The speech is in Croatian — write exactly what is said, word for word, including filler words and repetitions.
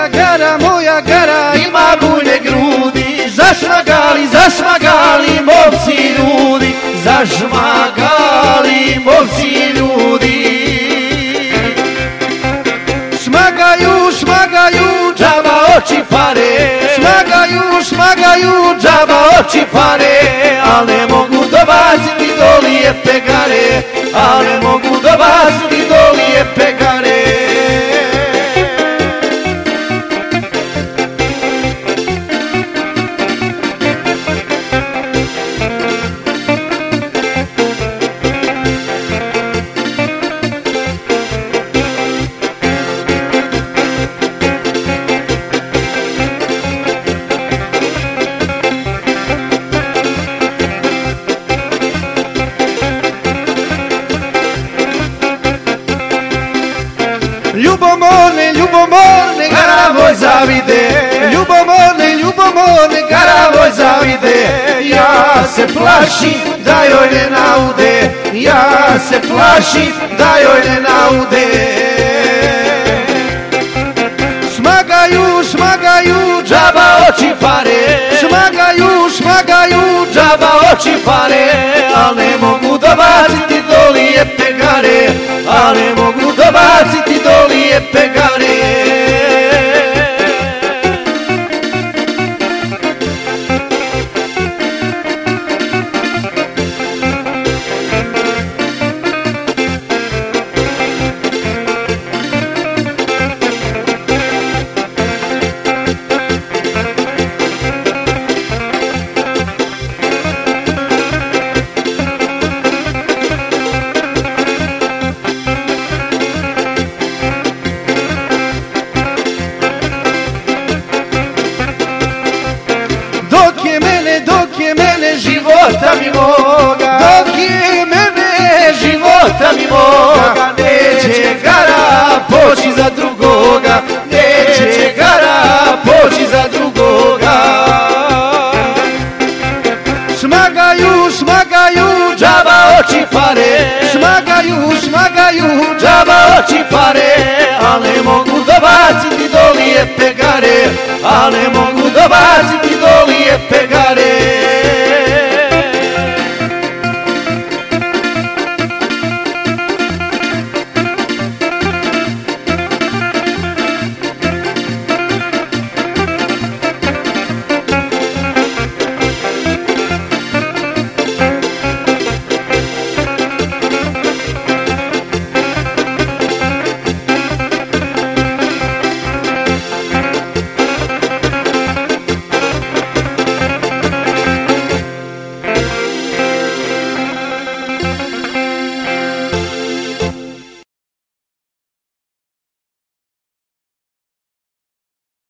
gara, moja gara ima bujne grudi. Zašmagali, zašmagali momci ljudi, zašmagali momci ljudi. Šmagaju, šmagaju, džaba oči pare. Šmagaju, šmagaju, džaba oči pare. Al ne mogu dobaciti dolije pegare, al ne mogu dobaciti dolije pegare. Ljubomorne, ljubomorne, garavoj zavide. Ljubomorne, ljubomorne, garavoj zavide. Ja se plašim da joj ne naude, ja se plašim da joj ne naude. Šmagaju, šmagaju, džaba oči pare. Šmagaju, šmagaju, džaba oči pare. Al ne mogu dobaciti dolije pegare, al ne mogu dobaciti dolije pegare. Dok je mene, dok je mene života mi moga, dok je mene života mi moga, neće gara poći za drugoga, neće gara poći za drugoga. Šmagaju, šmagaju, džaba oči pare. Šmagaju, šmagaju, džaba oči pare. Al ne mogu dobaciti dolije pegare, al ne mogu dobaciti dolije pegare.